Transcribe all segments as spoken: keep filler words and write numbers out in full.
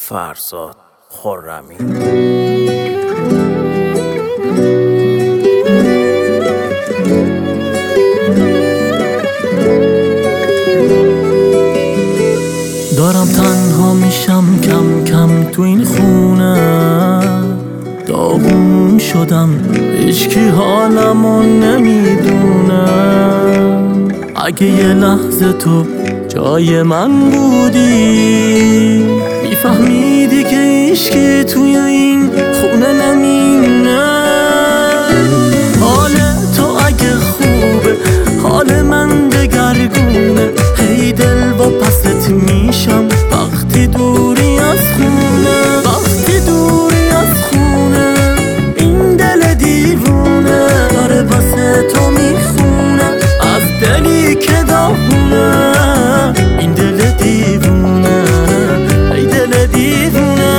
فرزاد خرمی. دارم تنها میشم کم کم تو این خونه، داغون شدم هیچکی حالمو نمیدونه. اگه یه لحظه تو جای من بودی میفهمیدی که هیچکی توی این خونه نمینه. حال تو اگه خوبه حال من دگرگونه، هی دل با پست میشم وقتی دوری از خونه. وقتی دوری از خونه این دل دیوونه داره واسه تو میخونه، از دلی که داغونه. این دل دیوونه ای دل دیوونه.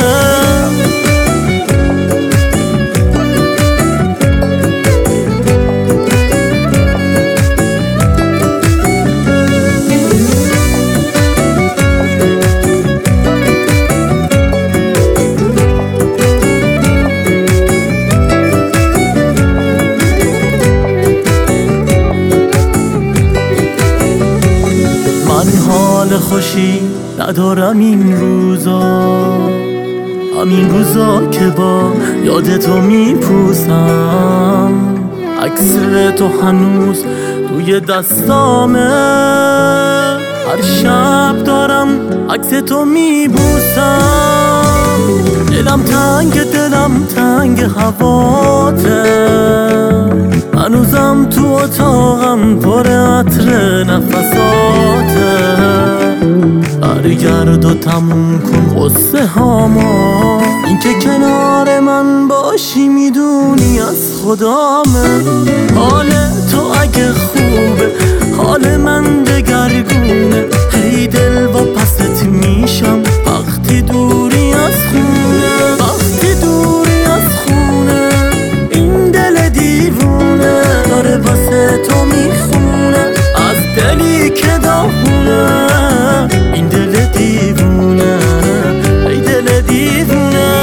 حال خوشی ندارم این روزا، همین روزا که با یاد تو میپوسم. عکس تو هنوز توی دستامه، هر شب دارم عکس تو میبوسم. دلم تنگ دلم تنگ هواته، هنوزم تو اتاقم پر عطر نفساته. برگرد و تموم کن قصه هاما، این که کنار من باشی میدونی از خدامه. حال تو اگه خوبه حال من دگرگونه، هی دل با پست میشم وقتی دوری از خونه. وقتی دوری از خونه این دل دیوونه داره واسه تو میخونه، از دلی که داغونه. این دل دیوونه ای دل دیوونه.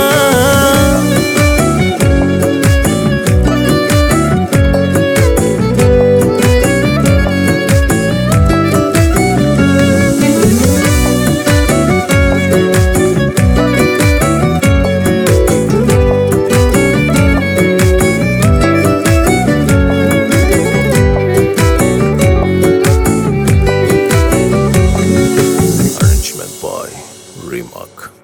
Arrangement by Remark.